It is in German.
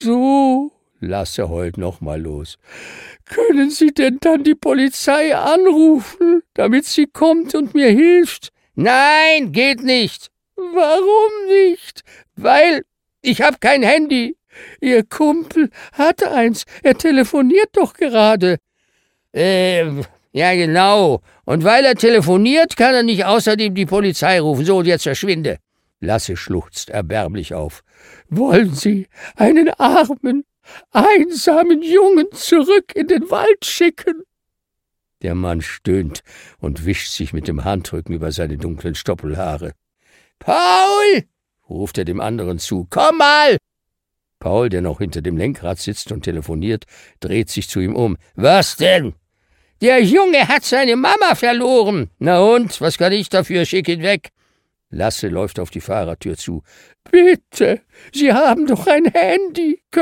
So, Lasse heult nochmal los. Können Sie denn dann die Polizei anrufen, damit sie kommt und mir hilft? Nein, geht nicht. Warum nicht? Weil ich hab kein Handy. Ihr Kumpel hat eins. Er telefoniert doch gerade. Ja genau. Und weil er telefoniert, kann er nicht außerdem die Polizei rufen. So, und jetzt verschwinde. Lasse schluchzt erbärmlich auf. Wollen Sie einen armen, einsamen Jungen zurück in den Wald schicken? Der Mann stöhnt und wischt sich mit dem Handrücken über seine dunklen Stoppelhaare. »Paul«, ruft er dem anderen zu, »komm mal!« Paul, der noch hinter dem Lenkrad sitzt und telefoniert, dreht sich zu ihm um. »Was denn?« »Der Junge hat seine Mama verloren.« »Na und, was kann ich dafür? Schick ihn weg.« Lasse läuft auf die Fahrertür zu. »Bitte, Sie haben doch ein Handy.